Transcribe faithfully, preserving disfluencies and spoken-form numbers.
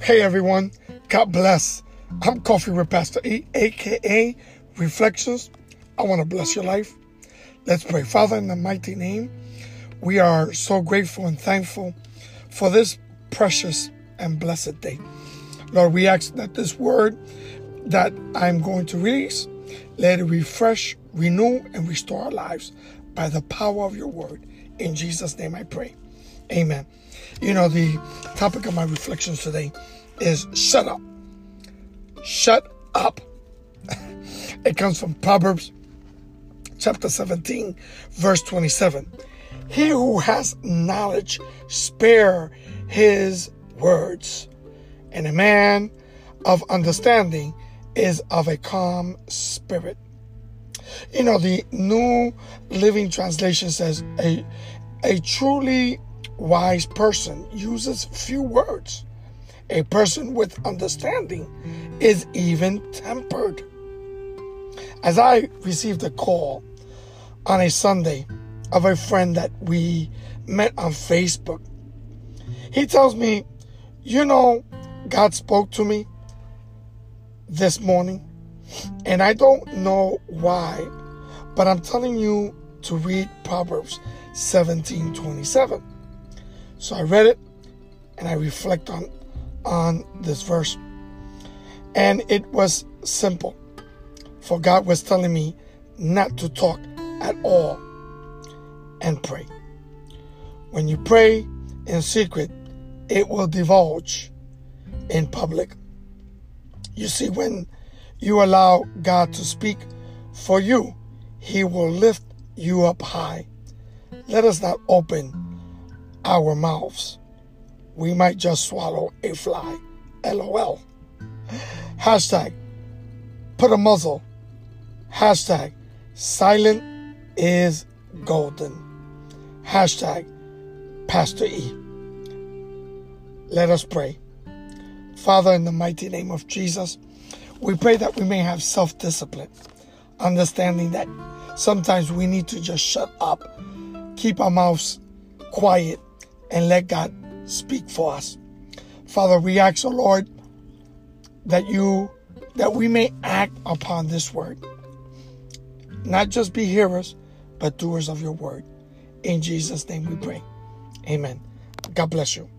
Hey everyone, God bless. I'm Coffee with Pastor E, aka Reflections. I want to bless your life. Let's pray. Father, in the mighty name, we are so grateful and thankful for this precious and blessed day. Lord, we ask that this word that I'm going to release, let it refresh, renew, and restore our lives by the power of your word. In Jesus' name I pray. Amen. You know, the topic of my reflections today is shut up. Shut up. It comes from Proverbs chapter seventeen, verse twenty-seven. He who has knowledge spare his words, and a man of understanding is of a calm spirit. You know, the New Living Translation says a, a truly wise person uses few words. A person with understanding is even-tempered. As I received a call on a Sunday of a friend that we met on Facebook, he tells me, you know, God spoke to me this morning, and I don't know why, but I'm telling you to read Proverbs seventeen twenty-seven. So I read it, and I reflect on, on this verse. And it was simple. For God was telling me not to talk at all and pray. When you pray in secret, it will divulge in public. You see, when you allow God to speak for you, He will lift you up high. Let us not open our mouths. We might just swallow a fly. LOL. Hashtag put a muzzle. Hashtag silent is golden. Hashtag Pastor E. Let us pray. Father, in the mighty name of Jesus, we pray that we may have self-discipline, understanding that sometimes we need to just shut up, keep our mouths quiet, and let God speak for us. Father, we ask, O Lord, that you, that we may act upon this word. Not just be hearers, but doers of your word. In Jesus' name we pray. Amen. God bless you.